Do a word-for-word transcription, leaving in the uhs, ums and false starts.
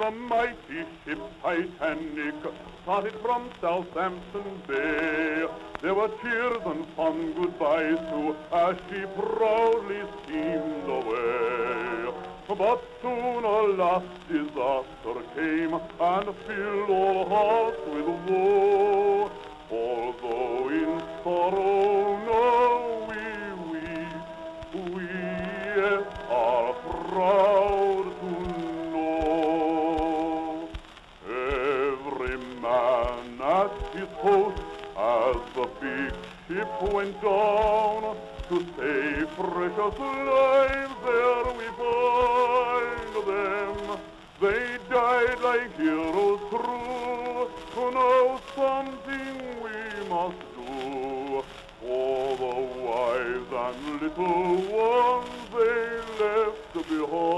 the mighty ship Titanic started from Southampton Bay. There were tears and fond goodbyes too as she proudly steamed away. But soon a last disaster came and filled all hearts with woe. Although in sorrow now we weep, we yet are proud to know. Every man at his post as the big ship went down, to save precious lives there we find them. They died like heroes true, to know something we must do for the wives and little ones they left behind.